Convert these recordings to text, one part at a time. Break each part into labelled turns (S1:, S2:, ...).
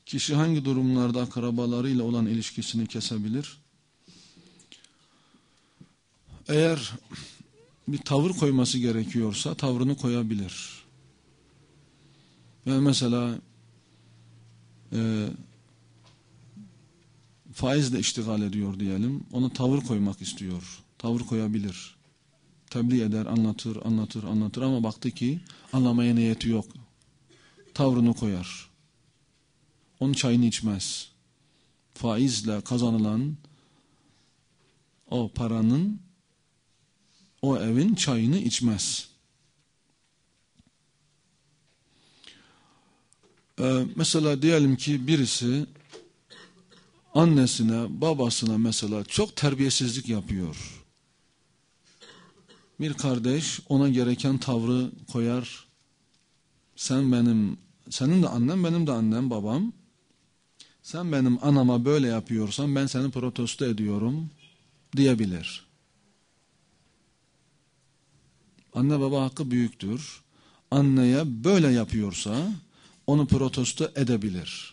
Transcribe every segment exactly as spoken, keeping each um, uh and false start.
S1: Kişi hangi durumlarda akrabalarıyla olan ilişkisini kesebilir? Eğer bir tavır koyması gerekiyorsa tavrını koyabilir. Yani mesela e, faizle iştigal ediyor diyelim. Ona tavır koymak istiyor. Tavır koyabilir. Tebliğ eder, anlatır, anlatır, anlatır ama baktı ki anlamaya niyeti yok. Tavrını koyar. Onun çayını içmez. Faizle kazanılan o paranın, o evin çayını içmez. Ee, mesela diyelim ki birisi annesine, babasına mesela çok terbiyesizlik yapıyor. Bir kardeş ona gereken tavrı koyar. Sen benim, senin de annen, benim de annem, babam. Sen benim anama böyle yapıyorsan ben seni protesto ediyorum diyebilir. Anne baba hakkı büyüktür. Anneye böyle yapıyorsa onu protesto edebilir.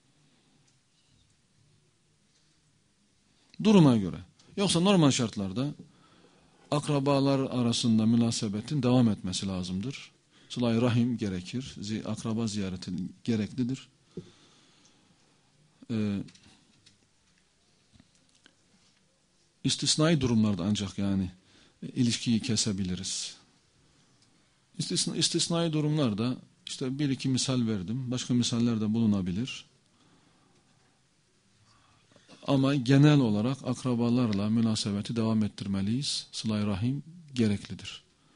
S1: Duruma göre. Yoksa normal şartlarda akrabalar arasında münasebetin devam etmesi lazımdır. Sıla-i rahim gerekir. Akraba ziyareti gereklidir. Ee, istisnai durumlarda ancak yani ilişkiyi kesebiliriz. İstisna, istisnai durumlarda işte bir iki misal verdim. Başka misaller de bulunabilir. Ama genel olarak akrabalarla münasebeti devam ettirmeliyiz. Sıla-i rahim gereklidir.